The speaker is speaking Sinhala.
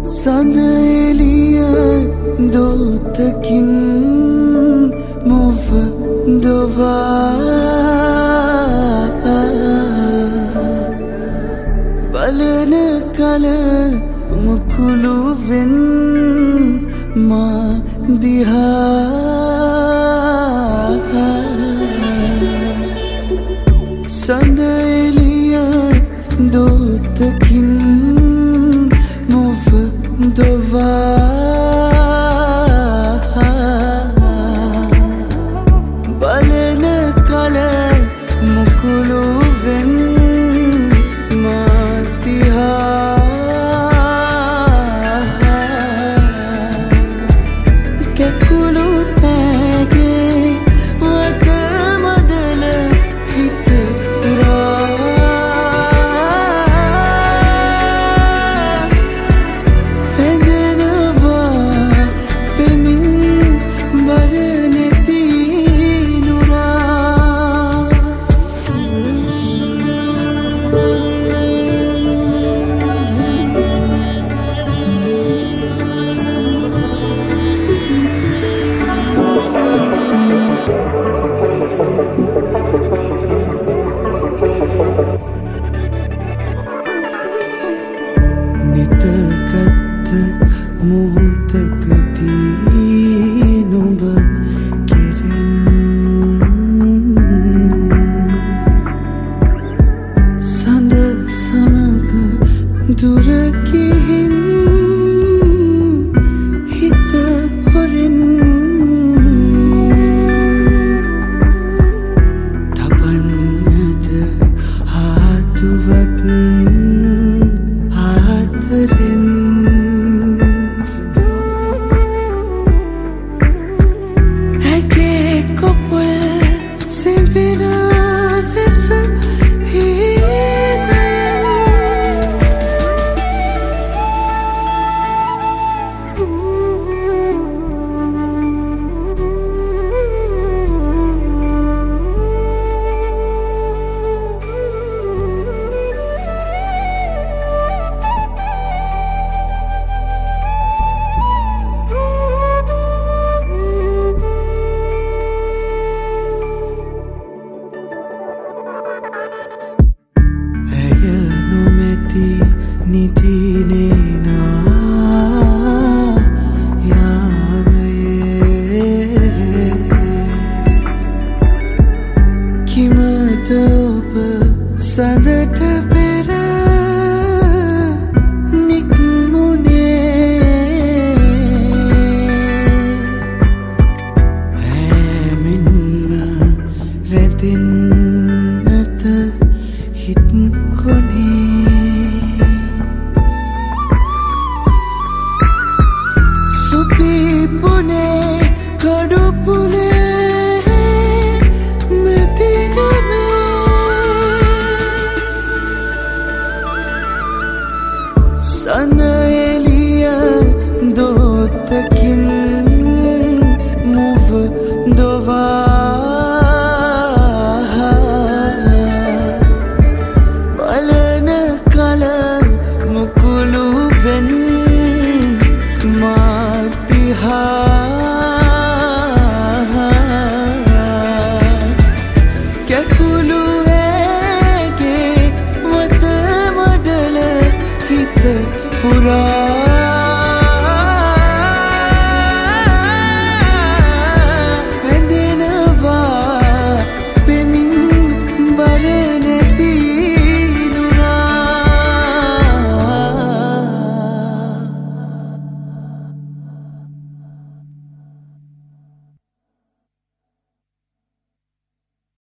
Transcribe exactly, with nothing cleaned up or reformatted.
සඳ එළිය දෝතකින් මුව දොවා බලන කල මුකුළුවෙන් මා දිහා සඳ එළිය දෝතකින් මුව දොවා බලන කල මුකුළුවෙන් මා දිහා කැකුළු පැගේ වත මඩල හිත නිතගත් මුහුතකදී නුඹ කෙරෙන් සඳ සමග දුර ගිහින් හිත හොරෙන් තබන්නද හාතුවක් ඇගේ කොපුල් සිඹින ලෙස හීනයෙන් නිතිනේනා යාමයේ කිමද ඔබ සඳට පෙර නික්මුණේ හැමින්ම රැඳෙන්නට හිත් කොනේ Supipune kadupule metigame sana eliya dotakin move dova balana kala mukuluven කැකුළු ඇගේ වත මඩල හිත පුරා